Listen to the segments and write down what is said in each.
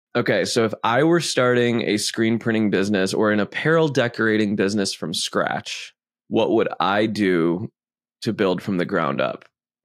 Okay, so if I were starting a screen printing business or an apparel decorating business from scratch, what would I do to build from the ground up?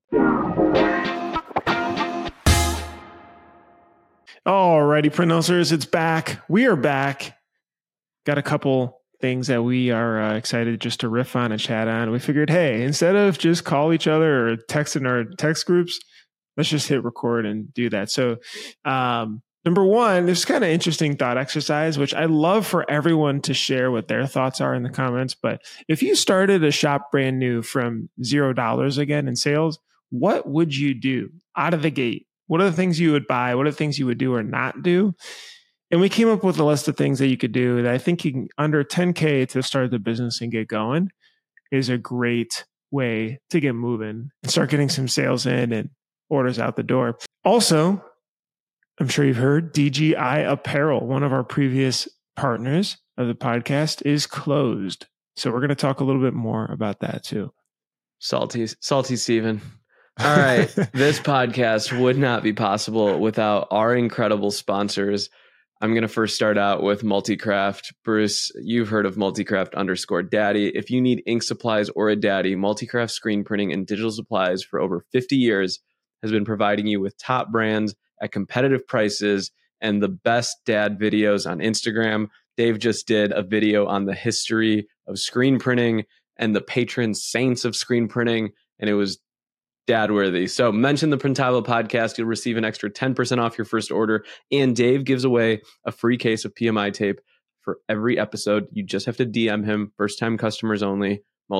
Alrighty, print hustlers, it's back. We are back. Got a couple things that we are excited just to riff on and chat on. We figured, hey, instead of just call each other or text in our text groups, let's just hit record and do that. So, number one, there's kind of interesting thought exercise, which I love for everyone to share what their thoughts are in the comments. But if you started a shop brand new from $0 again in sales, what would you do out of the gate? What are the things you would buy? What are the things you would do or not do? And we came up with a list of things that you could do that I think you can, under 10K to start the business and get going is a great way to get moving and start getting some sales in and orders out the door. Also, I'm sure you've heard DGI Apparel, one of our previous partners of the podcast, is closed. So we're going to talk a little bit more about that too. Salty Steven. All right. This podcast would not be possible without our incredible sponsors. I'm going to first start out with Multicraft. Bruce, you've heard of Multicraft_Daddy. If you need ink supplies or a daddy, Multicraft screen printing and digital supplies for over 50 years has been providing you with top brands at competitive prices and the best dad videos on Instagram. Dave just did a video on the history of screen printing and the patron saints of screen printing, and it was dad worthy. So mention the Printavo podcast. You'll receive an extra 10% off your first order. And Dave gives away a free case of PMI tape for every episode. You just have to DM him. First time customers only.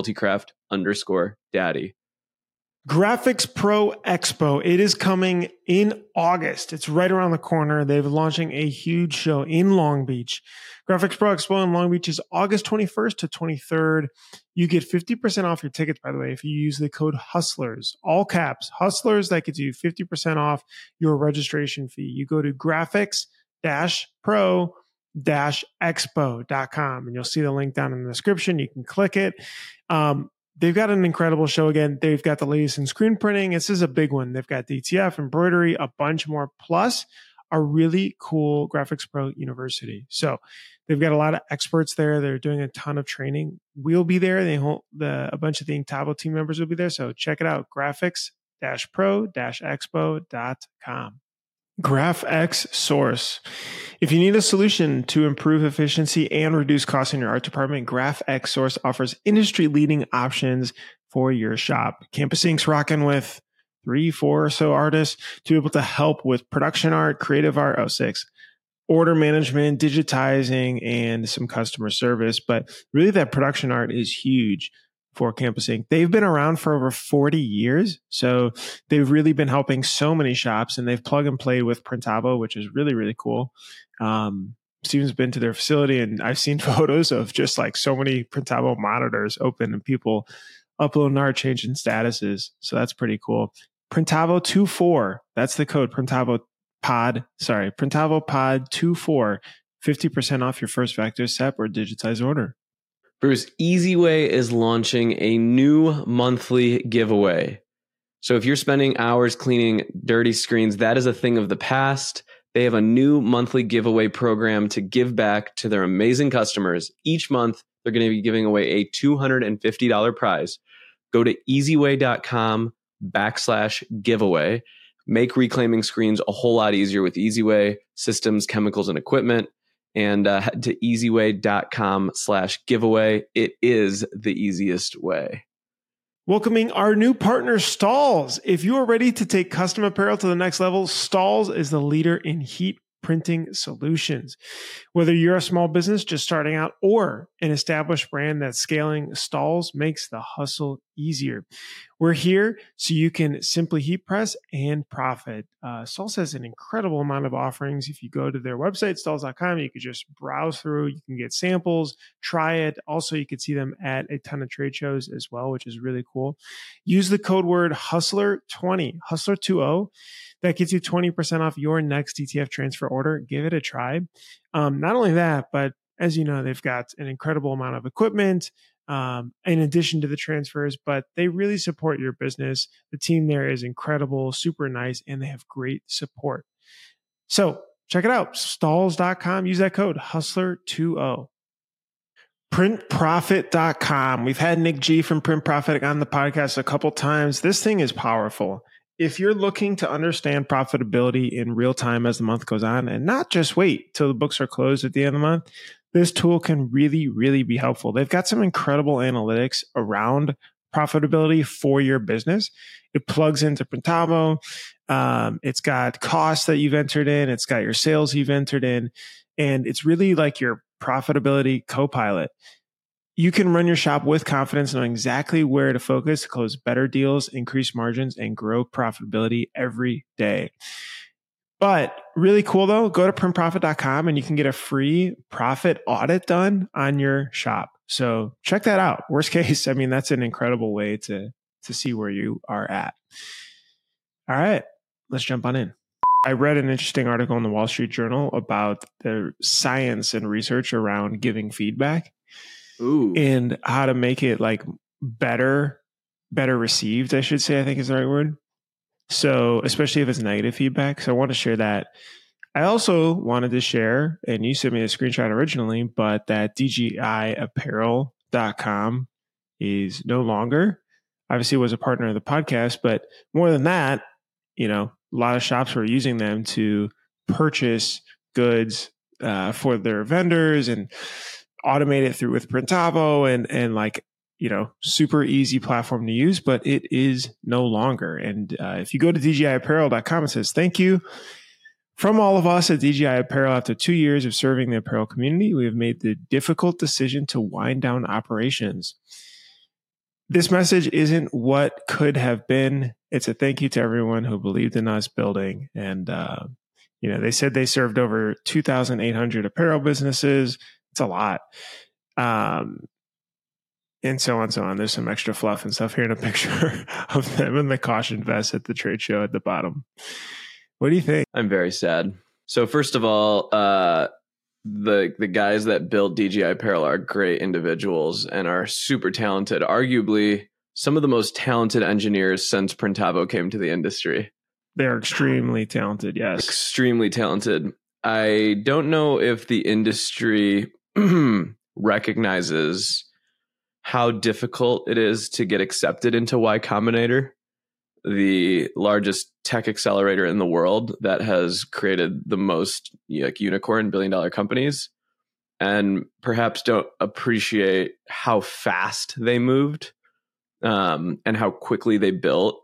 Multicraft_Daddy. Graphics Pro Expo. It is coming in August. It's right around the corner. They're launching a huge show in Long Beach. Graphics Pro Expo in Long Beach is August 21st to 23rd. You get 50% off your tickets, by the way, if you use the code HUSTLERS, all caps, HUSTLERS. That gets you 50% off your registration fee. You go to graphics-pro-expo.com and you'll see the link down in the description. You can click it. They've got an incredible show again. They've got the latest in screen printing. This is a big one. They've got DTF, embroidery, a bunch more, plus a really cool Graphics Pro University. So they've got a lot of experts there. They're doing a ton of training. We'll be there. A bunch of the Inktober team members will be there. So check it out, graphics-pro-expo.com. GraphX Source. If you need a solution to improve efficiency and reduce costs in your art department, GraphX Source offers industry-leading options for your shop. Campus Ink's rocking with 3-4 or so artists to be able to help with production art, creative art, 6, order management, digitizing, and some customer service. But really that production art is huge for Campus Ink. They've been around for over 40 years. So they've really been helping so many shops, and they've plug and played with Printavo, which is really, really cool. Steven's been to their facility, and I've seen photos of just like so many Printavo monitors open and people uploading art, changing statuses. So that's pretty cool. Printavo 24. That's the code. Printavo Pod 24. 50% off your first Vector SEP or digitized order. Bruce, EasyWay is launching a new monthly giveaway. So if you're spending hours cleaning dirty screens, that is a thing of the past. They have a new monthly giveaway program to give back to their amazing customers. Each month, they're going to be giving away a $250 prize. Go to easyway.com/giveaway. Make reclaiming screens a whole lot easier with EasyWay systems, chemicals, and equipment. And head to easyway.com/giveaway. It is the easiest way. Welcoming our new partner, Stahls. If you are ready to take custom apparel to the next level, Stahls is the leader in heat printing solutions. Whether you're a small business just starting out or an established brand that's scaling, Stahls makes the hustle easier. We're here so you can simply heat press and profit. Stahls has an incredible amount of offerings. If you go to their website, stahls.com, you could just browse through. You can get samples, try it. Also, you could see them at a ton of trade shows as well, which is really cool. Use the code word HUSTLER20, HUSTLER20. That gets you 20% off your next DTF transfer order. Give it a try. Not only that, but as you know, they've got an incredible amount of equipment in addition to the transfers, but they really support your business. The team there is incredible, super nice, and they have great support. So check it out. Stalls.com. Use that code Hustler20. Printprofit.com. We've had Nick G from Print Profit on the podcast a couple times. This thing is powerful. If you're looking to understand profitability in real time as the month goes on and not just wait till the books are closed at the end of the month, this tool can really, really be helpful. They've got some incredible analytics around profitability for your business. It plugs into Printavo. It's got costs that you've entered in. It's got your sales you've entered in. And it's really like your profitability co-pilot. You can run your shop with confidence, knowing exactly where to focus to close better deals, increase margins, and grow profitability every day. But really cool though, go to printprofit.com and you can get a free profit audit done on your shop. So check that out. Worst case, I mean, that's an incredible way to see where you are at. All right, let's jump on in. I read an interesting article in the Wall Street Journal about the science and research around giving feedback. Ooh. And how to make it like better received, I should say, I think is the right word. So especially if it's negative feedback. So I want to share that. I also wanted to share, and you sent me a screenshot originally, but that DGIapparel.com is no longer, obviously was a partner of the podcast, but more than that, you know, a lot of shops were using them to purchase goods for their vendors and automate it through with Printavo and like, you know, super easy platform to use, but it is no longer. And if you go to DGIapparel.com, it says, thank you from all of us at DGI Apparel. After 2 years of serving the apparel community, we have made the difficult decision to wind down operations. This message isn't what could have been. It's a thank you to everyone who believed in us building. And, you know, they said they served over 2,800 apparel businesses. It's a lot. And so on, so on. There's some extra fluff and stuff here in a picture of them in the caution vest at the trade show at the bottom. What do you think? I'm very sad. So first of all, the guys that built DGI Apparel are great individuals and are super talented. Arguably, some of the most talented engineers since Printavo came to the industry. They're extremely talented, yes. Extremely talented. I don't know if the industry recognizes how difficult it is to get accepted into Y Combinator, the largest tech accelerator in the world that has created the most like unicorn billion-dollar companies, and perhaps don't appreciate how fast they moved and how quickly they built.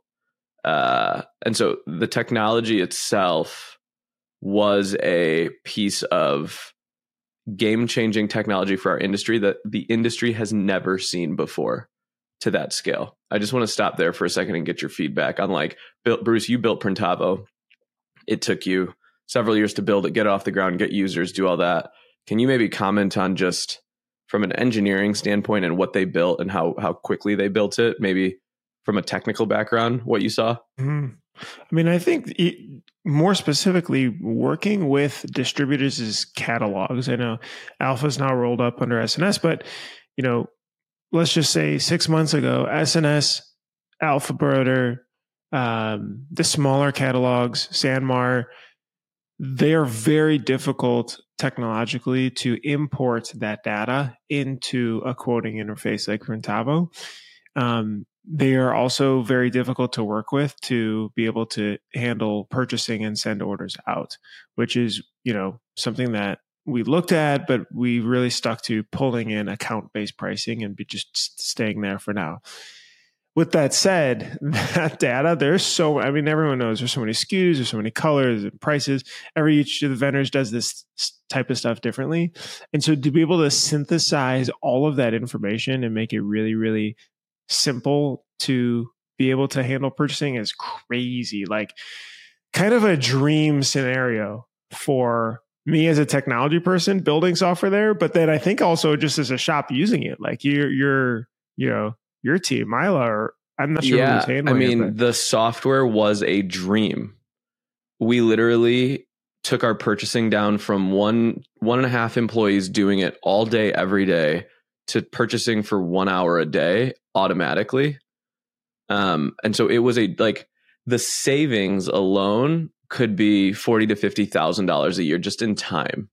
And so the technology itself was a piece of game-changing technology for our industry that the industry has never seen before to that scale. I just want to stop there for a second and get your feedback on, like, Bruce, you built Printavo. It took you several years to build it, get it off the ground, get users, do all that. Can you maybe comment on just from an engineering standpoint and what they built and how quickly they built it, maybe from a technical background, what you saw? Mm-hmm. I mean, I think more specifically, working with distributors is catalogs. I know Alpha's now rolled up under SNS, but, you know, let's just say 6 months ago, SNS, Alpha Broder, the smaller catalogs, Sanmar, they are very difficult technologically to import that data into a quoting interface like Printavo. They are also very difficult to work with to be able to handle purchasing and send orders out, which is, you know, something that we looked at, but we really stuck to pulling in account-based pricing and be just staying there for now. With that said, that data, everyone knows there's so many SKUs, there's so many colors and prices. Each of the vendors does this type of stuff differently. And so to be able to synthesize all of that information and make it really, really simple to be able to handle purchasing is crazy. Like, kind of a dream scenario for me as a technology person building software there, but then I think also just as a shop using it, like your team, Mila, or I'm not sure who's handling it. The software was a dream. We literally took our purchasing down from one and a half employees doing it all day, every day, to purchasing for 1 hour a day automatically. And so it was the savings alone could be $40,000 to $50,000 a year just in time.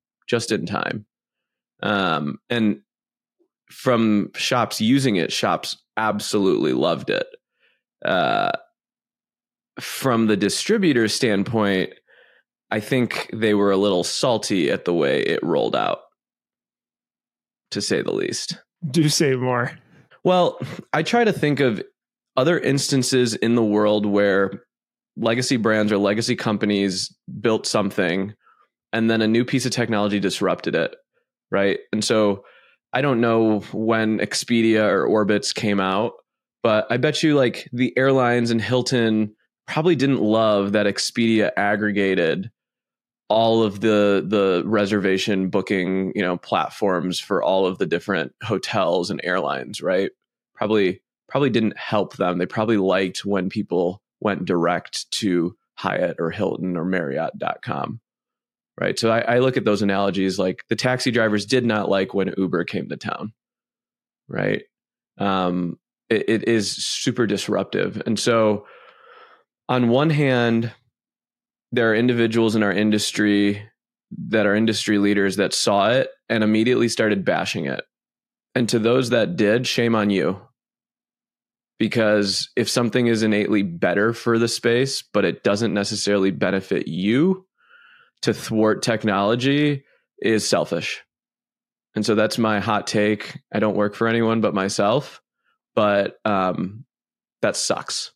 And from shops using it, shops absolutely loved it. From the distributor standpoint, I think they were a little salty at the way it rolled out, to say the least. Do say more. Well, I try to think of other instances in the world where legacy brands or legacy companies built something and then a new piece of technology disrupted it, right? And so I don't know when Expedia or Orbitz came out, but I bet you like the airlines and Hilton probably didn't love that Expedia aggregated all of the reservation booking, platforms for all of the different hotels and airlines, right? Probably didn't help them. They probably liked when people went direct to Hyatt or Hilton or Marriott.com, right? So I look at those analogies like the taxi drivers did not like when Uber came to town, right? It is super disruptive. And so on one hand, there are individuals in our industry that are industry leaders that saw it and immediately started bashing it. And to those that did, shame on you. Because if something is innately better for the space, but it doesn't necessarily benefit you, to thwart technology is selfish. And so that's my hot take. I don't work for anyone but myself, but that sucks.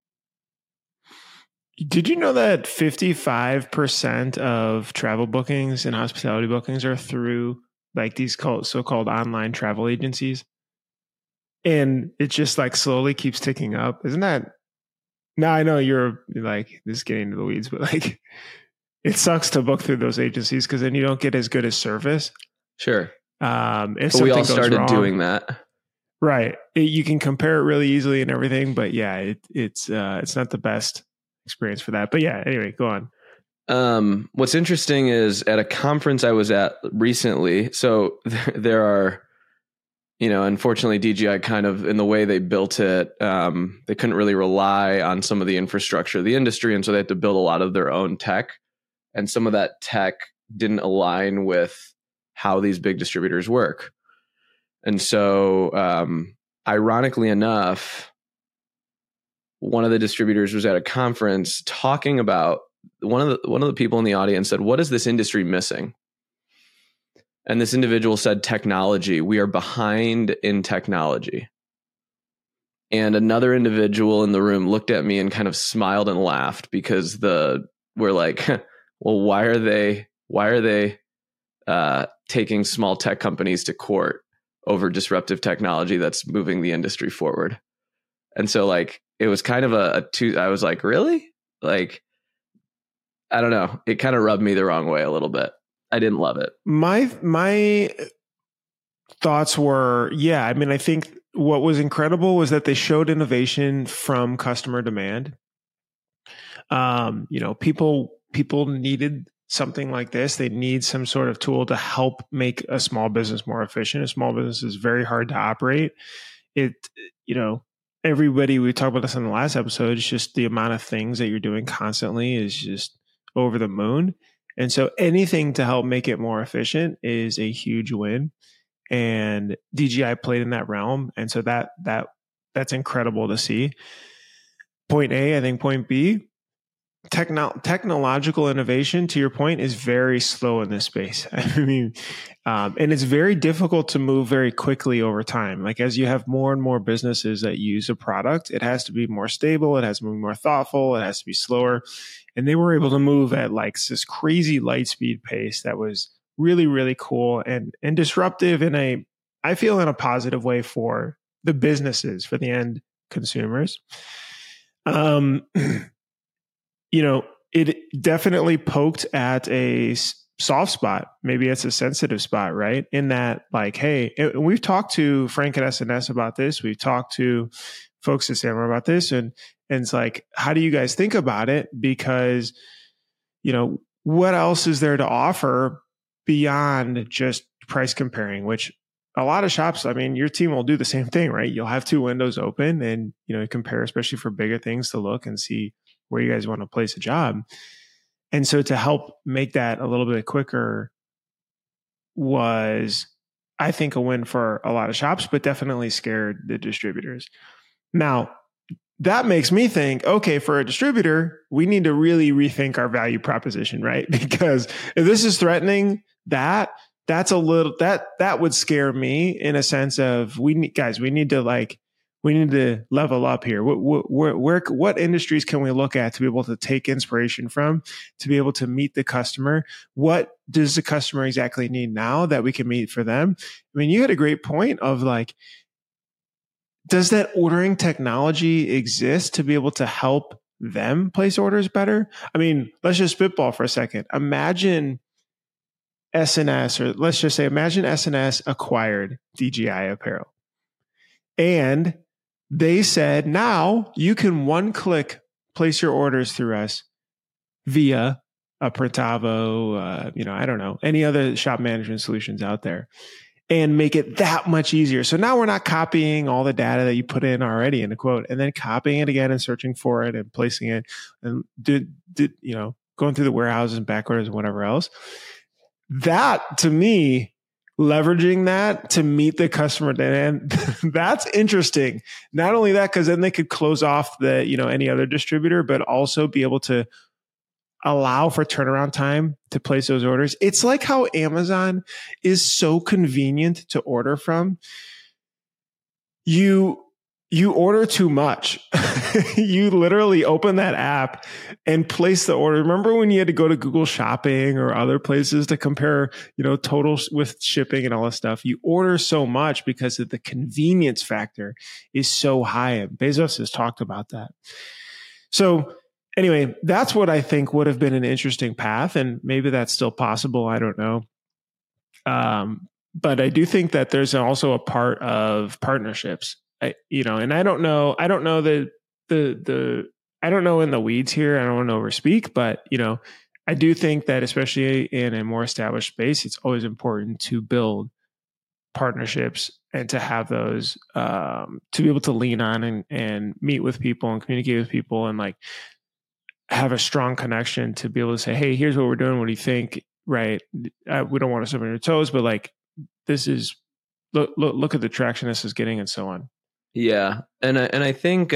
Did you know that 55% of travel bookings and hospitality bookings are through like these so-called online travel agencies? And it just like slowly keeps ticking up. Isn't that? Now I know you're like, this is getting into the weeds, but like it sucks to book through those agencies because then you don't get as good as service. Sure. If but we all started wrong, doing that. Right. You can compare it really easily and everything, but yeah, it's not the best experience for that. But yeah, anyway, go on. What's interesting is at a conference I was at recently, so there are, unfortunately DJI kind of in the way they built it, they couldn't really rely on some of the infrastructure of the industry. And so they had to build a lot of their own tech. And some of that tech didn't align with how these big distributors work. And so, ironically enough, one of the distributors was at a conference talking about one of the people in the audience said, "What is this industry missing?" And this individual said, "Technology. We are behind in technology." And another individual in the room looked at me and kind of smiled and laughed because we're like, well, why are they taking small tech companies to court over disruptive technology that's moving the industry forward? And so like, it was kind of I was like, really? Like, I don't know. It kind of rubbed me the wrong way a little bit. I didn't love it. My thoughts were, yeah, I mean, I think what was incredible was that they showed innovation from customer demand. People needed something like this. They need some sort of tool to help make a small business more efficient. A small business is very hard to operate. Everybody, we talked about this in the last episode, it's just the amount of things that you're doing constantly is just over the moon. And so anything to help make it more efficient is a huge win. And DJI played in that realm. And so that's incredible to see. Point A. I think point B, technological innovation, to your point, is very slow in this space. I mean, and it's very difficult to move very quickly over time. Like as you have more and more businesses that use a product, it has to be more stable. It has to be more thoughtful. It has to be slower. And they were able to move at like this crazy light speed pace that was really, really cool and disruptive I feel in a positive way for the businesses, for the end consumers. It definitely poked at a soft spot. Maybe it's a sensitive spot, right? In that, like, hey, and we've talked to Frank at SNS about this. We've talked to folks at Samurai about this. And it's like, how do you guys think about it? Because, what else is there to offer beyond just price comparing, which a lot of shops, I mean, your team will do the same thing, right? You'll have two windows open and, compare, especially for bigger things to look and see where you guys want to place a job. And so to help make that a little bit quicker was, I think, a win for a lot of shops, but definitely scared the distributors. Now, that makes me think, okay, for a distributor, we need to really rethink our value proposition, right? Because if this is threatening that, that's a little, that would scare me in a sense of, we need to level up here. What industries can we look at to be able to take inspiration from, to be able to meet the customer? What does the customer exactly need now that we can meet for them? I mean, you had a great point of like, does that ordering technology exist to be able to help them place orders better? I mean, let's just spitball for a second. Imagine SNS, or let's just say, imagine SNS acquired DJI Apparel. And they said, now you can one click place your orders through us via a Printavo, I don't know, any other shop management solutions out there, and make it that much easier. So now we're not copying all the data that you put in already in a quote and then copying it again and searching for it and placing it and going through the warehouses and back orders and whatever else. That, to me, leveraging that to meet the customer demand, that's interesting. Not only that, because then they could close off any other distributor, but also be able to allow for turnaround time to place those orders. It's like how Amazon is so convenient to order from. You order too much. You literally open that app and place the order. Remember when you had to go to Google Shopping or other places to compare, totals with shipping and all this stuff? You order so much because of the convenience factor is so high. And Bezos has talked about that. So anyway, that's what I think would have been an interesting path. And maybe that's still possible. I don't know. But I do think that there's also a part of partnerships. And I don't know I don't know in the weeds here. I don't want to overspeak, but I do think that especially in a more established space, it's always important to build partnerships and to have those to be able to lean on and meet with people and communicate with people and like have a strong connection to be able to say, hey, here's what we're doing. What do you think? Right? We don't want to step on your toes, but like this is look at the traction this is getting and so on. Yeah. And I think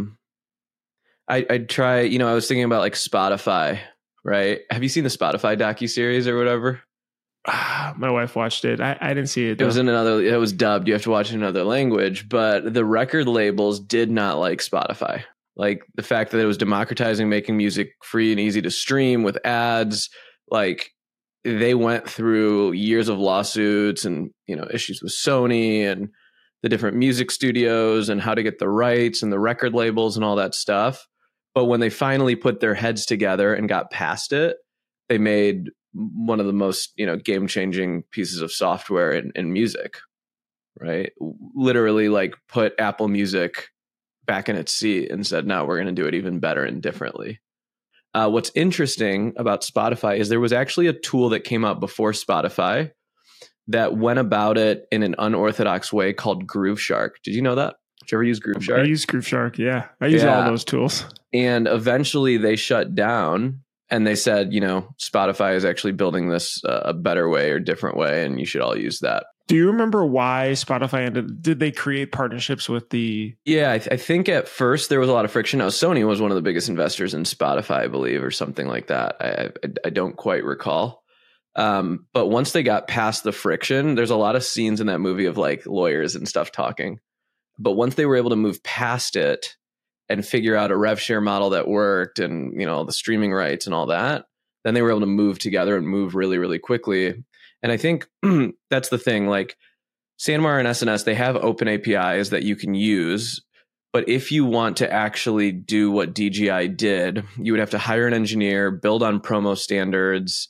I'd try, I was thinking about like Spotify, right? Have you seen the Spotify docuseries or whatever? My wife watched it. I didn't see it though. It was dubbed. You have to watch it in another language, but the record labels did not like Spotify. Like the fact that it was democratizing making music free and easy to stream with ads, like they went through years of lawsuits and, issues with Sony and the different music studios and how to get the rights and the record labels and all that stuff. But when they finally put their heads together and got past it, they made one of the most, game-changing pieces of software in music, right? Literally like put Apple Music back in its seat and said, no, we're going to do it even better and differently. What's interesting about Spotify is there was actually a tool that came out before Spotify that went about it in an unorthodox way called Grooveshark. Did you know that? Did you ever use Grooveshark? I use Grooveshark, yeah. I use all those tools. And eventually they shut down and they said, Spotify is actually building this a better way or different way, and you should all use that. Do you remember why Spotify did they create partnerships with the... Yeah, I think at first there was a lot of friction. Now, Sony was one of the biggest investors in Spotify, I believe, or something like that. I don't quite recall. But once they got past the friction, there's a lot of scenes in that movie of like lawyers and stuff talking. But once they were able to move past it and figure out a rev share model that worked and, the streaming rights and all that, then they were able to move together and move really, really quickly. And I think that's the thing, like SandMar and SNS, they have open APIs that you can use. But if you want to actually do what DJI did, you would have to hire an engineer, build on promo standards.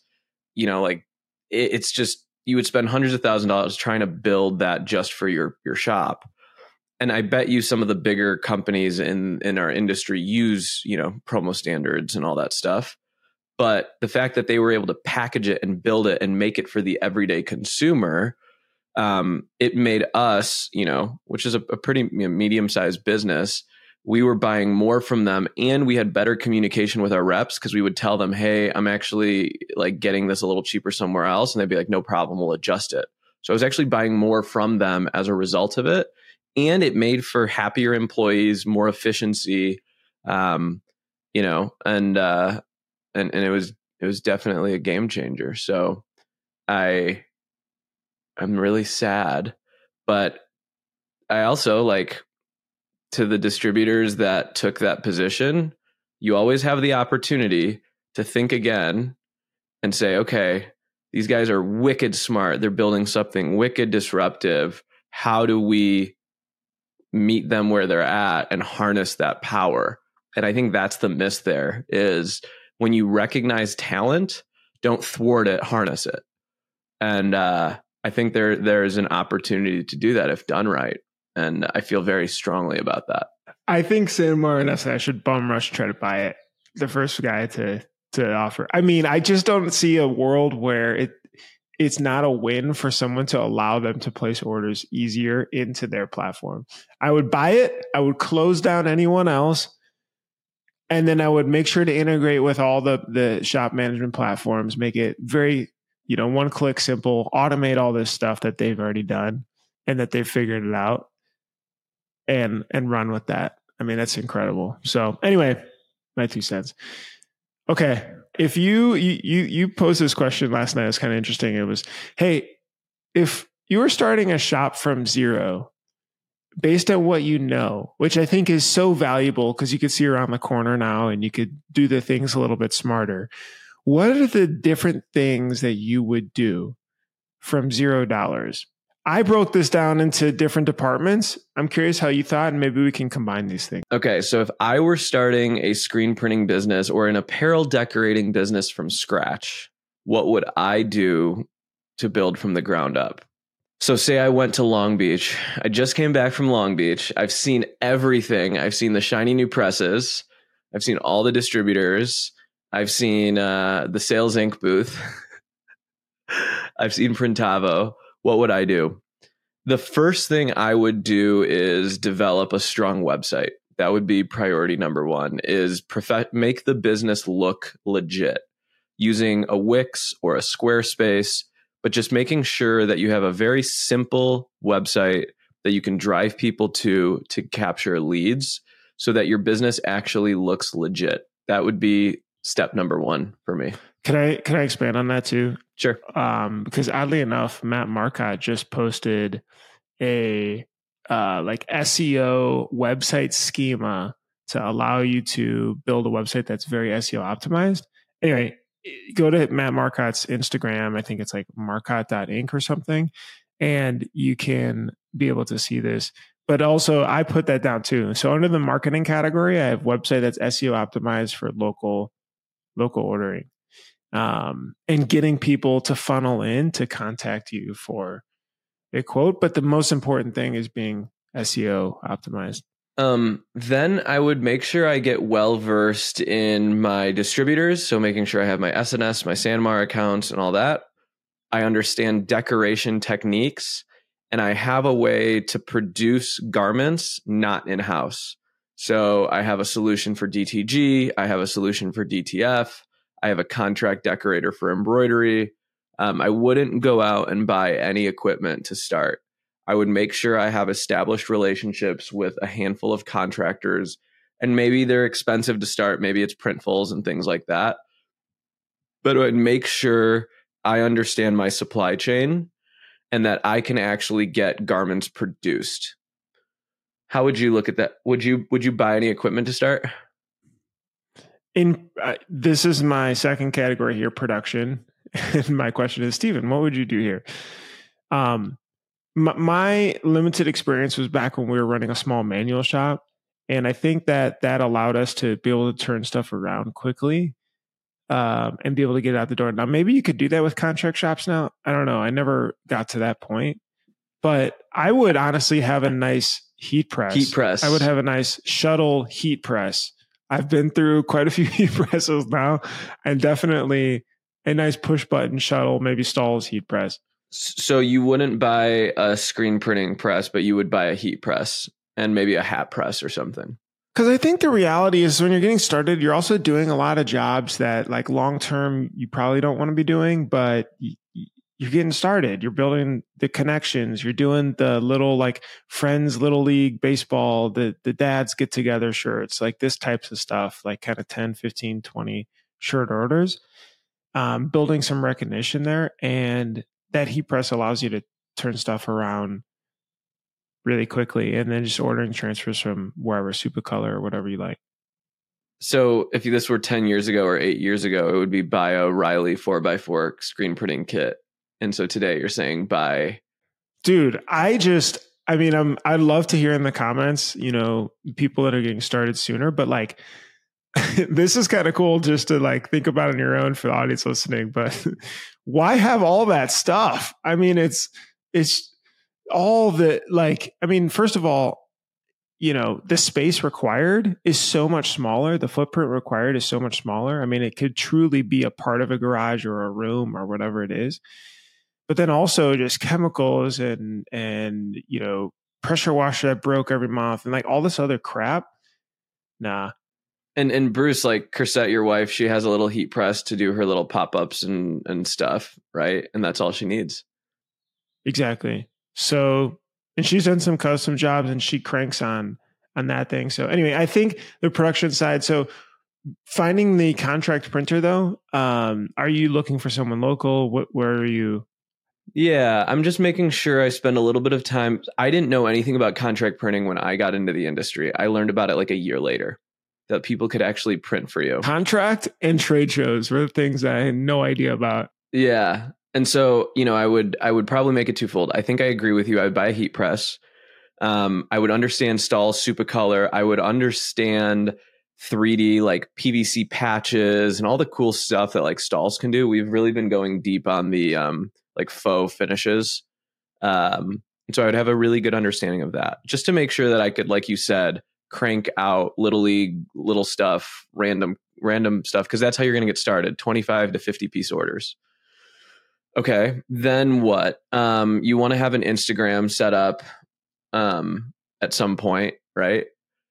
It's just, you would spend hundreds of thousands of dollars trying to build that just for your shop. And I bet you some of the bigger companies in our industry use, promo standards and all that stuff. But the fact that they were able to package it and build it and make it for the everyday consumer, it made us, which is a pretty medium-sized business, we were buying more from them, and we had better communication with our reps because we would tell them, hey, I'm actually like getting this a little cheaper somewhere else. And they'd be like, no problem, we'll adjust it. So I was actually buying more from them as a result of it. And it made for happier employees, more efficiency, and it was definitely a game changer. So I'm really sad, but I also like, to the distributors that took that position, you always have the opportunity to think again and say, okay, these guys are wicked smart. They're building something wicked disruptive. How do we meet them where they're at and harness that power? And I think that's the miss there, is when you recognize talent, don't thwart it, harness it. And I think there's an opportunity to do that if done right. And I feel very strongly about that. I think Sanmar and SI should bum rush try to buy it. The first guy to offer. I mean, I just don't see a world where it's not a win for someone to allow them to place orders easier into their platform. I would buy it. I would close down anyone else. And then I would make sure to integrate with all the shop management platforms, make it very, one click simple, automate all this stuff that they've already done and that they've figured it out. And run with that. I mean, that's incredible. So anyway, my 2 cents. Okay. If you posed this question last night, it's kind of interesting. It was, hey, if you were starting a shop from zero, based on what you know, which I think is so valuable because you could see around the corner now and you could do the things a little bit smarter. What are the different things that you would do from $0? I broke this down into different departments. I'm curious how you thought, and maybe we can combine these things. Okay, so if I were starting a screen printing business or an apparel decorating business from scratch, what would I do to build from the ground up? So say I went to Long Beach. I just came back from Long Beach. I've seen everything. I've seen the shiny new presses. I've seen all the distributors. I've seen the Sales Inc. booth. I've seen Printavo. What would I do? The first thing I would do is develop a strong website. That would be priority number one, is make the business look legit using a Wix or a Squarespace, but just making sure that you have a very simple website that you can drive people to capture leads so that your business actually looks legit. That would be step number one for me. Can I expand on that too? Sure. Because oddly enough, Matt Marcotte just posted a like SEO website schema to allow you to build a website that's very SEO optimized. Anyway, go to Matt Marcotte's Instagram. I think it's like marcotte.inc or something. And you can be able to see this. But also I put that down too. So under the marketing category, I have website that's SEO optimized for local ordering. And getting people to funnel in to contact you for a quote. But the most important thing is being SEO optimized. Then I would make sure I get well versed in my distributors. So making sure I have my SNS, my Sanmar accounts and all that. I understand decoration techniques and I have a way to produce garments not in-house. So I have a solution for DTG. I have a solution for DTF. I have a contract decorator for embroidery. I wouldn't go out and buy any equipment to start. I would make sure I have established relationships with a handful of contractors, and maybe they're expensive to start. Maybe it's Printfuls and things like that. But I would make sure I understand my supply chain and that I can actually get garments produced. How would you look at that? Would you buy any equipment to start? This is my second category here, production. And my question is, Stephen, what would you do here? My limited experience was back when we were running a small manual shop. And I think that allowed us to be able to turn stuff around quickly and be able to get it out the door. Now, maybe you could do that with contract shops now. I don't know. I never got to that point. But I would honestly have a nice heat press. I would have a nice shuttle heat press. I've been through quite a few heat presses now, and definitely a nice push button shuttle, maybe Stahl's heat press. So you wouldn't buy a screen printing press, but you would buy a heat press and maybe a hat press or something. Because I think the reality is when you're getting started, you're also doing a lot of jobs that like long term you probably don't want to be doing, but you're getting started. You're building the connections. You're doing the little like friends, little league baseball, the dads get together shirts, like this types of stuff, like kind of 10, 15, 20 shirt orders, building some recognition there. And that heat press allows you to turn stuff around really quickly, and then just ordering transfers from wherever, Supercolor or whatever you like. So if this were 10 years ago or 8 years ago, it would be buy a Riley 4x4 screen printing kit. And so today you're saying buy. Dude, I'd love to hear in the comments, people that are getting started sooner, but like, this is kind of cool just to like think about on your own for the audience listening, but why have all that stuff? I mean, it's all the first of all, the space required is so much smaller. The footprint required is so much smaller. I mean, it could truly be a part of a garage or a room or whatever it is. But then also just chemicals and pressure washer that broke every month and like all this other crap. Nah. And Bruce, like Chrisette, your wife, she has a little heat press to do her little pop-ups and stuff, right? And that's all she needs. Exactly. So, and she's done some custom jobs and she cranks on that thing. So anyway, I think the production side. So finding the contract printer though, are you looking for someone local? Where are you? Yeah, I'm just making sure I spend a little bit of time. I didn't know anything about contract printing when I got into the industry. I learned about it like a year later, that people could actually print for you. Contract and trade shows were the things I had no idea about. Yeah. And so, I would probably make it twofold. I think I agree with you. I would buy a heat press. I would understand Stahl's Supercolor. I would understand 3D like PVC patches and all the cool stuff that like Stahl's can do. We've really been going deep on the like faux finishes. And so I would have a really good understanding of that, just to make sure that I could, like you said, crank out little league, little stuff, random stuff, because that's how you're going to get started. 25 to 50 piece orders. Okay, then what? You want to have an Instagram set up at some point, right?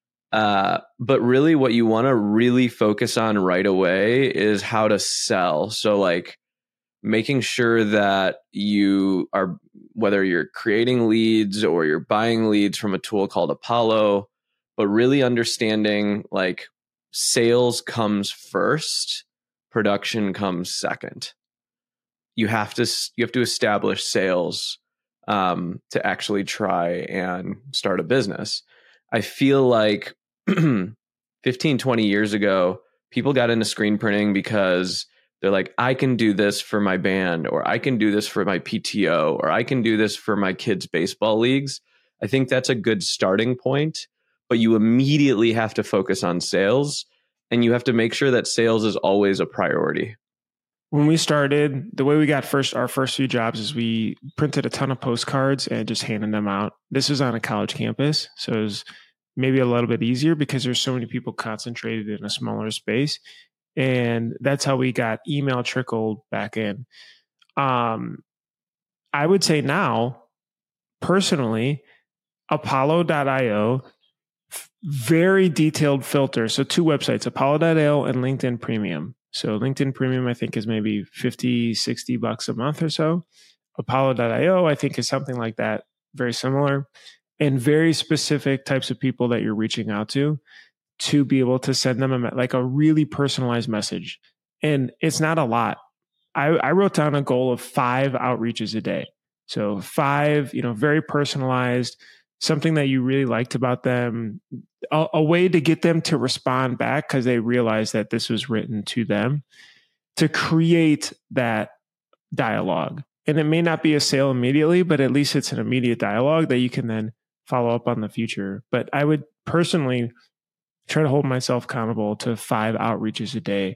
But really what you want to really focus on right away is how to sell. So like making sure that you are, whether you're creating leads or you're buying leads from a tool called Apollo, but really understanding like sales comes first, production comes second. You have to establish sales to actually try and start a business. I feel like 15, 20 years ago, people got into screen printing because they're like, I can do this for my band, or I can do this for my PTO, or I can do this for my kids' baseball leagues. I think that's a good starting point, but you immediately have to focus on sales, and you have to make sure that sales is always a priority. When we started, the way we got our first few jobs is we printed a ton of postcards and just handed them out. This was on a college campus, so it was maybe a little bit easier because there's so many people concentrated in a smaller space. And that's how we got email trickled back in. I would say now, personally, Apollo.io, very detailed filter. So 2 websites, Apollo.io and LinkedIn Premium. So LinkedIn Premium, I think, is maybe $50-$60 a month or so. Apollo.io, I think, is something like that, very similar, and very specific types of people that you're reaching out to be able to send them a really personalized message. And it's not a lot. I wrote down a goal of 5 outreaches a day. So 5, very personalized, something that you really liked about them, a way to get them to respond back because they realize that this was written to them, to create that dialogue. And it may not be a sale immediately, but at least it's an immediate dialogue that you can then follow up on the future. But I would personally try to hold myself accountable to 5 outreaches a day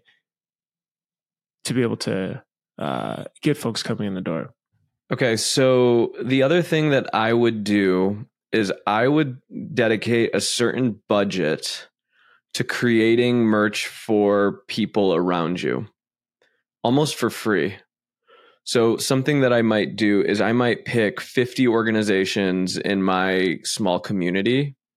to be able to get folks coming in the door. Okay, so the other thing that I would do is I would dedicate a certain budget to creating merch for people around you, almost for free. So something that I might do is I might pick 50 organizations in my small community,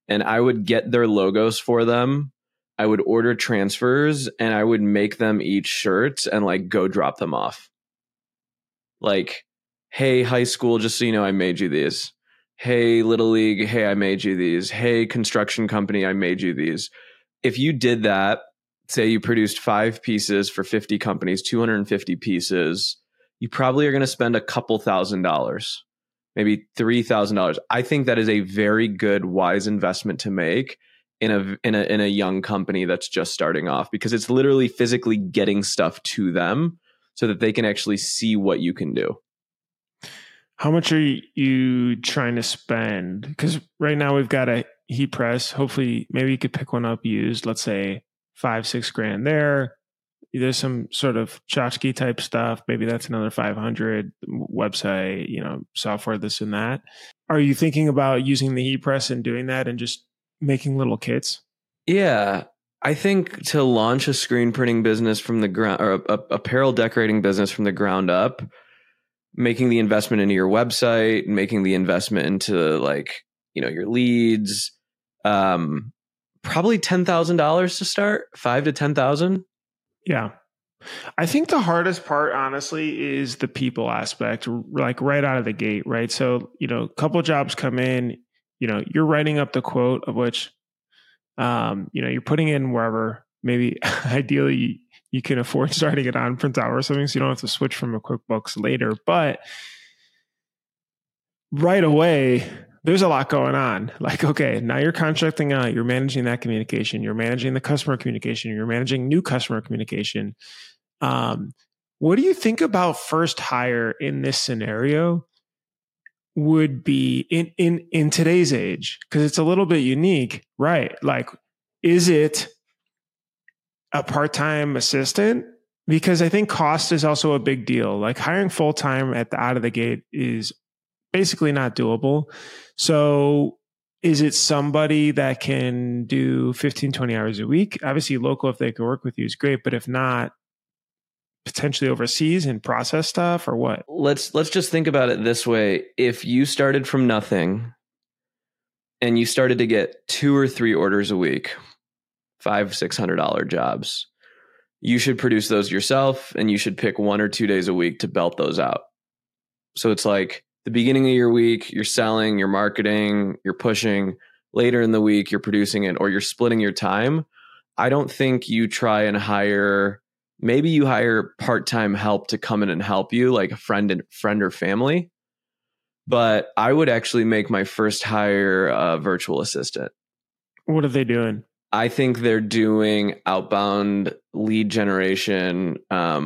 and I would get their logos for them. I would order transfers and I would make them each shirts and like go drop them off. Like, hey, high school, just so you know, I made you these. Hey, Little League, hey, I made you these. Hey, construction company, I made you these. If you did that, say you produced 5 pieces for 50 companies, 250 pieces, you probably are going to spend a couple $1,000s, maybe $3,000. I think that is a very good, wise investment to make in a young company that's just starting off, because it's literally physically getting stuff to them so that they can actually see what you can do. How much are you trying to spend? Because right now we've got a heat press. Hopefully, maybe you could pick one up used, let's say $5,000-6,000 there. There's some sort of tchotchke type stuff. Maybe that's another 500 website, software, this and that. Are you thinking about using the heat press and doing that and just making little kits? Yeah. I think to launch a screen printing business from the ground, or a apparel decorating business from the ground up, making the investment into your website, making the investment into your leads, probably $10,000 to start, 5 to 10,000. Yeah. I think the hardest part, honestly, is the people aspect, like right out of the gate, right? So, a couple of jobs come in, you're writing up the quote of which, you're putting in wherever, maybe ideally you can afford starting it on Printout or something, so you don't have to switch from a QuickBooks later. But right away, there's a lot going on. Like, okay, now you're contracting out, you're managing that communication, you're managing the customer communication, you're managing new customer communication. What do you think about first hire in this scenario would be in today's age? Because it's a little bit unique, right? Like, is it a part-time assistant? Because I think cost is also a big deal. Like hiring full-time out of the gate is basically not doable. So is it somebody that can do 15, 20 hours a week? Obviously local, if they can work with you, is great. But if not, potentially overseas and process stuff, or what? Let's just think about it this way. If you started from nothing and you started to get 2 or 3 orders a week, $500-600 jobs, you should produce those yourself, and you should pick 1 or 2 days a week to belt those out. So it's like the beginning of your week, you're selling, you're marketing, you're pushing. Later in the week, you're producing it, or you're splitting your time. I don't think you try and maybe you hire part-time help to come in and help you, like a friend or family. But I would actually make my first hire a virtual assistant. What are they doing? I think they're doing outbound lead generation.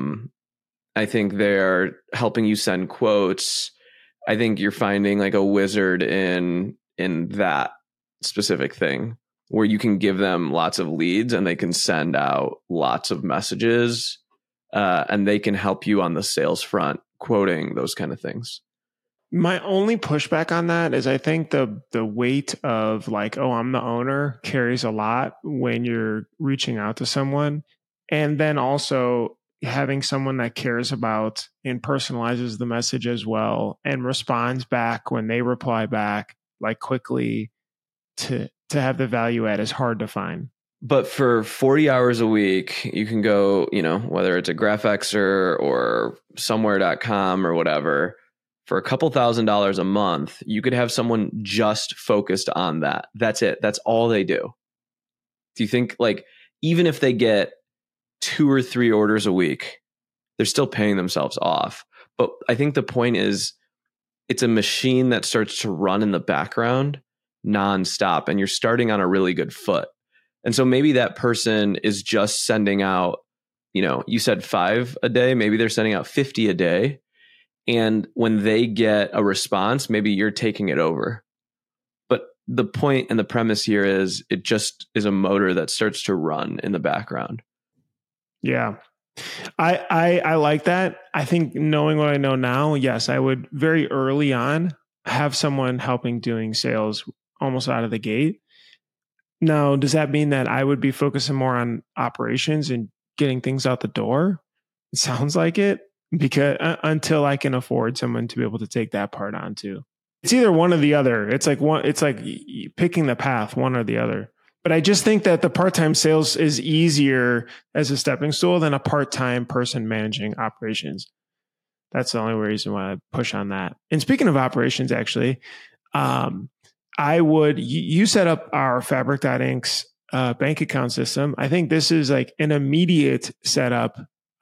I think they're helping you send quotes. I think you're finding like a wizard in that specific thing, where you can give them lots of leads and they can send out lots of messages, and they can help you on the sales front, quoting, those kind of things. My only pushback on that is I think the weight of like, oh, I'm the owner carries a lot when you're reaching out to someone. And then also having someone that cares about and personalizes the message as well and responds back when they reply back, like quickly, to have the value add is hard to find. But for 40 hours a week, you can go, whether it's a GraphXer or somewhere.com or whatever, for a couple $1,000s a month, you could have someone just focused on that. That's it. That's all they do. Do you think, like, even if they get 2 or 3 orders a week, they're still paying themselves off. But I think the point is, it's a machine that starts to run in the background nonstop, and you're starting on a really good foot. And so maybe that person is just sending out, you said 5 a day, maybe they're sending out 50 a day. And when they get a response, maybe you're taking it over. But the point and the premise here is it just is a motor that starts to run in the background. Yeah. I like that. I think knowing what I know now, yes, I would very early on have someone helping doing sales almost out of the gate. Now, does that mean that I would be focusing more on operations and getting things out the door? It sounds like it, because until I can afford someone to be able to take that part on too. It's either one or the other. It's like picking the path, one or the other. But I just think that the part-time sales is easier as a stepping stool than a part-time person managing operations. That's the only reason why I push on that. And speaking of operations, actually, you set up our Fabric.Inc.'s bank account system. I think this is like an immediate setup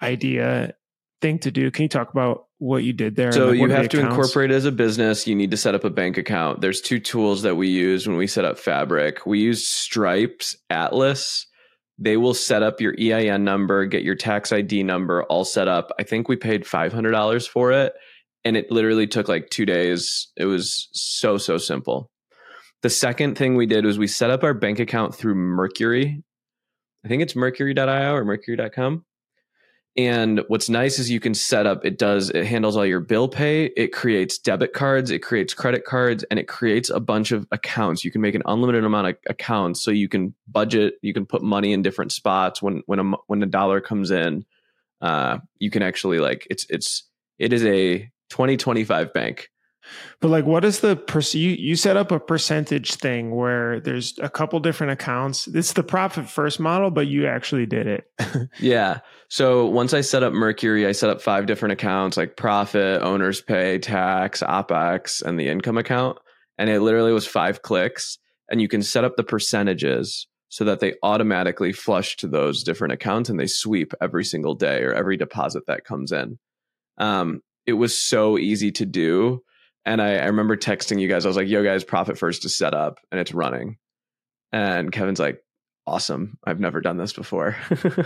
thing to do. Can you talk about what you did there? So you have to incorporate it as a business. You need to set up a bank account. There's two tools that we use when we set up Fabric. We use Stripe's Atlas. They will set up your EIN number, get your tax ID number all set up. I think we paid $500 for it, and it literally took like 2 days. It was so simple. The second thing we did was we set up our bank account through Mercury. I think it's mercury.io or mercury.com. And what's nice is you can set up, it handles all your bill pay. It creates debit cards, it creates credit cards, and it creates a bunch of accounts. You can make an unlimited amount of accounts, so you can budget, you can put money in different spots. When a dollar comes in, you can actually it is a 2025 bank. But like, what is you set up a percentage thing where there's a couple different accounts. It's the profit first model, but you actually did it. Yeah. So once I set up Mercury, I set up 5 different accounts, like profit, owner's pay, tax, OPEX, and the income account. And it literally was 5 clicks, and you can set up the percentages so that they automatically flush to those different accounts, and they sweep every single day or every deposit that comes in. It was so easy to do. And I remember texting you guys. I was like, yo, guys, profit first is set up and it's running. And Kevin's like, awesome. I've never done this before.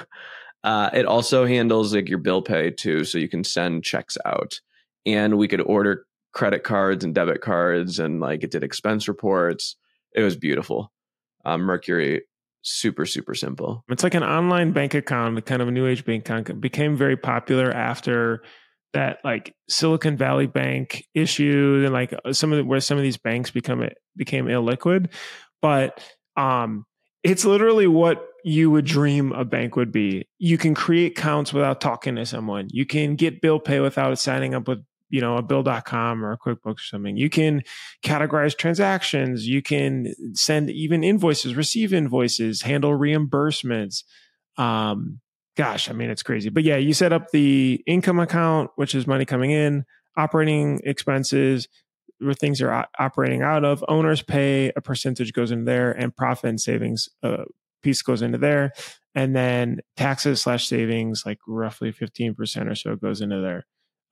It also handles like your bill pay too. So you can send checks out, and we could order credit cards and debit cards, and like it did expense reports. It was beautiful. Mercury, super simple. It's like an online bank account, kind of a new age bank account. It became very popular after that like Silicon Valley Bank issue, and like where some of these banks became illiquid. But it's literally what you would dream a bank would be. You can create accounts without talking to someone. You can get bill pay without signing up with a Bill.com or a QuickBooks or something. You can categorize transactions. You can send even invoices, receive invoices, handle reimbursements. Gosh, I mean, it's crazy. But yeah, you set up the income account, which is money coming in, operating expenses, where things are operating out of, owner's pay, a percentage goes into there, and profit and savings piece goes into there. And then taxes/savings, like roughly 15% or so goes into there.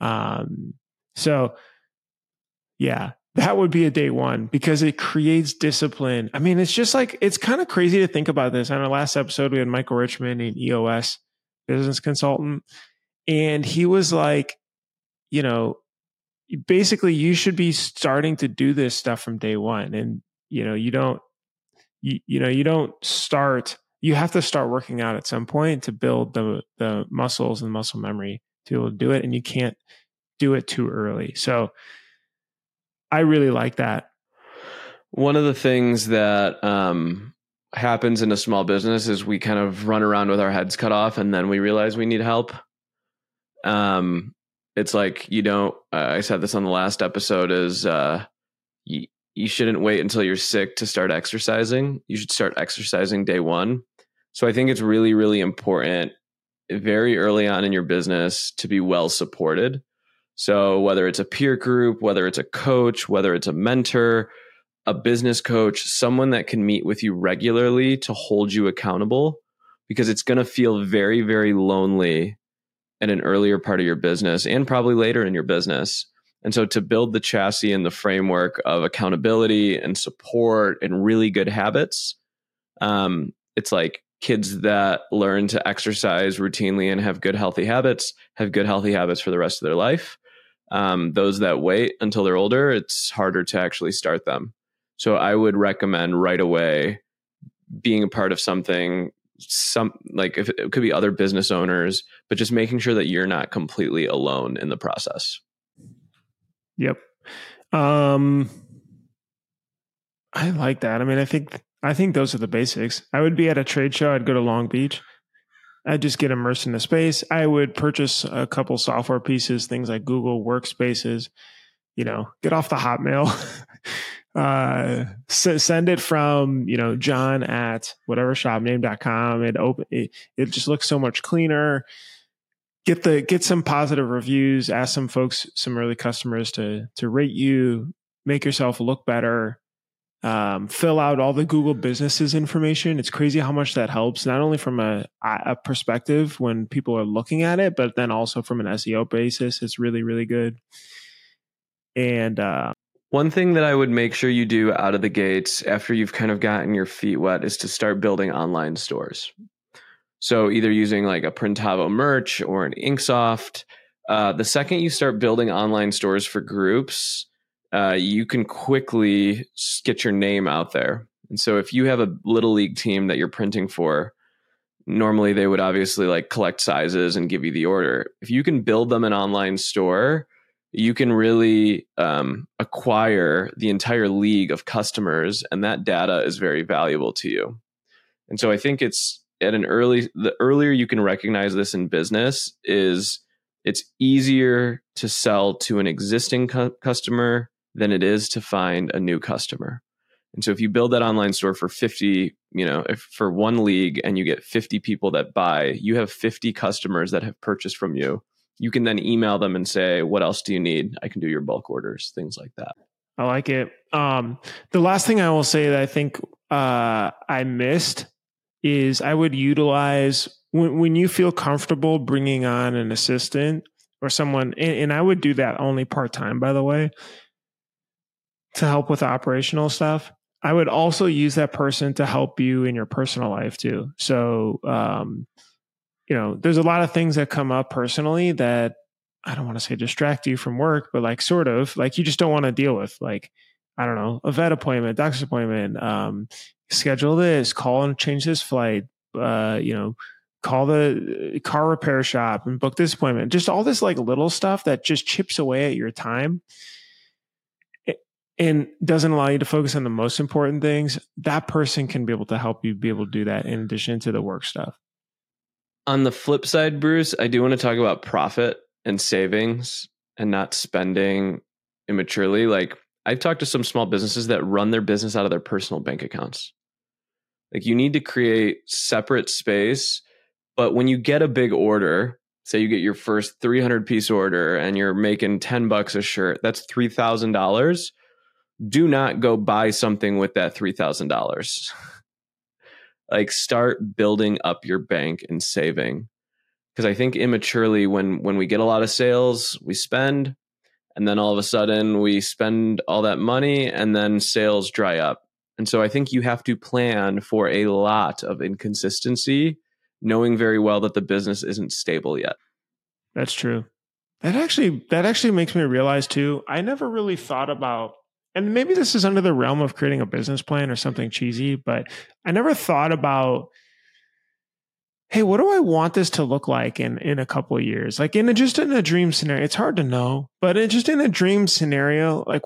So yeah, that would be a day one because it creates discipline. I mean, it's just like, it's kind of crazy to think about this. On our last episode, we had Michael Richmond, an EOS business consultant, and he was like, basically you should be starting to do this stuff from day one. And, you don't start, you have to start working out at some point to build the muscles and muscle memory to be able to do it. And you can't do it too early. So I really like that. One of the things that happens in a small business is we kind of run around with our heads cut off, and then we realize we need help. It's like, I said this on the last episode, is you shouldn't wait until you're sick to start exercising. You should start exercising day one. So I think it's really, really important very early on in your business to be well supported. So whether it's a peer group, whether it's a coach, whether it's a mentor, a business coach, someone that can meet with you regularly to hold you accountable, because it's going to feel very, very lonely in an earlier part of your business and probably later in your business. And so to build the chassis and the framework of accountability and support and really good habits, it's like kids that learn to exercise routinely and have good, healthy habits for the rest of their life. Those that wait until they're older, it's harder to actually start them. So I would recommend right away being a part of something, if it could be other business owners, but just making sure that you're not completely alone in the process. Yep. I like that. I mean, I think those are the basics. I would be at a trade show. I'd go to Long Beach. I'd just get immersed in the space. I would purchase a couple software pieces, things like Google Workspaces, get off the Hotmail. Send it from, John at whatevershopname.com. It just looks so much cleaner. Get some positive reviews, ask some folks, some early customers to rate you, make yourself look better. Fill out all the Google Businesses information. It's crazy how much that helps, not only from a perspective when people are looking at it, but then also from an SEO basis. It's really, really good. And one thing that I would make sure you do out of the gates after you've kind of gotten your feet wet is to start building online stores. So either using like a Printavo merch or an Inksoft. The second you start building online stores for groups, you can quickly get your name out there. And so if you have a little league team that you're printing for, normally they would obviously like collect sizes and give you the order. If you can build them an online store, you can really acquire the entire league of customers, and that data is very valuable to you. And so I think it's the earlier you can recognize this in business is it's easier to sell to an existing customer than it is to find a new customer. And so if you build that online store for 50, for one league and you get 50 people that buy, you have 50 customers that have purchased from you. You can then email them and say, what else do you need? I can do your bulk orders, things like that. I like it. The last thing I will say that I think I missed is I would utilize when you feel comfortable bringing on an assistant or someone, and I would do that only part-time, by the way, to help with operational stuff. I would also use that person to help you in your personal life too. So, there's a lot of things that come up personally that I don't want to say distract you from work, but like sort of like you just don't want to deal with, like, I don't know, a vet appointment, doctor's appointment, schedule this, call and change this flight, call the car repair shop and book this appointment. Just all this like little stuff that just chips away at your time and doesn't allow you to focus on the most important things. That person can be able to help you be able to do that in addition to the work stuff. On the flip side, Bruce, I do want to talk about profit and savings and not spending immaturely. Like I've talked to some small businesses that run their business out of their personal bank accounts. Like you need to create separate space. But when you get a big order, say you get your first 300 piece order and you're making $10 a shirt, that's $3,000. Do not go buy something with that $3,000. Like start building up your bank and saving. Because I think immaturely when we get a lot of sales, we spend, and then all of a sudden we spend all that money and then sales dry up. And so I think you have to plan for a lot of inconsistency, knowing very well that the business isn't stable yet. That's true. That actually makes me realize too, I never really thought about, and maybe this is under the realm of creating a business plan or something cheesy, but I never thought about, hey, what do I want this to look like in a couple of years? Like in a dream scenario, it's hard to know, but just in a dream scenario, like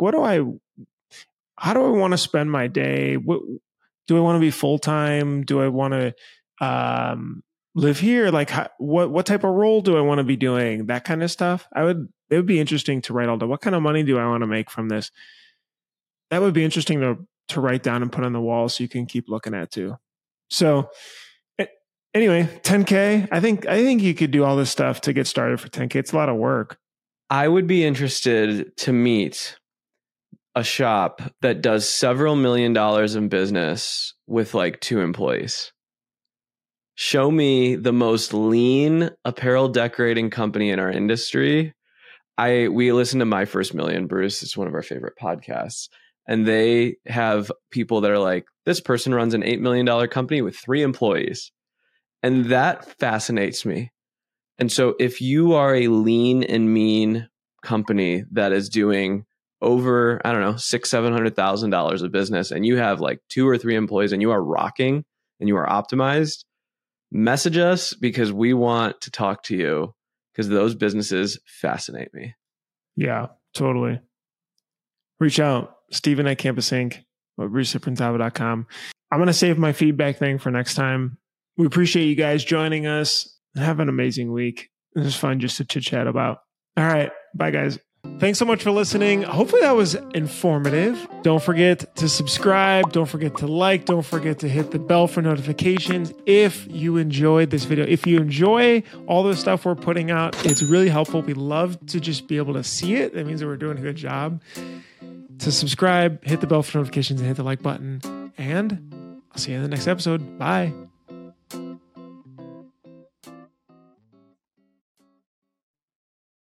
how do I want to spend my day? Do I want to be full-time? Do I want to live here? Like what type of role do I want to be doing? That kind of stuff. It would be interesting to write all down. What kind of money do I want to make from this? That would be interesting to write down and put on the wall so you can keep looking at too. So anyway, 10K. I think you could do all this stuff to get started for 10K. It's a lot of work. I would be interested to meet a shop that does several $1 million in business with like 2 employees. Show me the most lean apparel decorating company in our industry. We listen to My First Million, Bruce. It's one of our favorite podcasts. And they have people that are like, this person runs an $8 million company with 3 employees. And that fascinates me. And so if you are a lean and mean company that is doing over, I don't know, $600,000-$700,000 of business, and you have like 2 or 3 employees and you are rocking and you are optimized, message us because we want to talk to you because those businesses fascinate me. Yeah, totally. Reach out, Steven at Campus Ink, or Bruce at Printavo.com. I'm going to save my feedback thing for next time. We appreciate you guys joining us. Have an amazing week. It was fun just to chit chat about. All right. Bye, guys. Thanks so much for listening. Hopefully that was informative. Don't forget to subscribe. Don't forget to like. Don't forget to hit the bell for notifications if you enjoyed this video. If you enjoy all the stuff we're putting out, it's really helpful. We love to just be able to see it. That means that we're doing a good job. To subscribe, hit the bell for notifications, and hit the like button. And I'll see you in the next episode. Bye.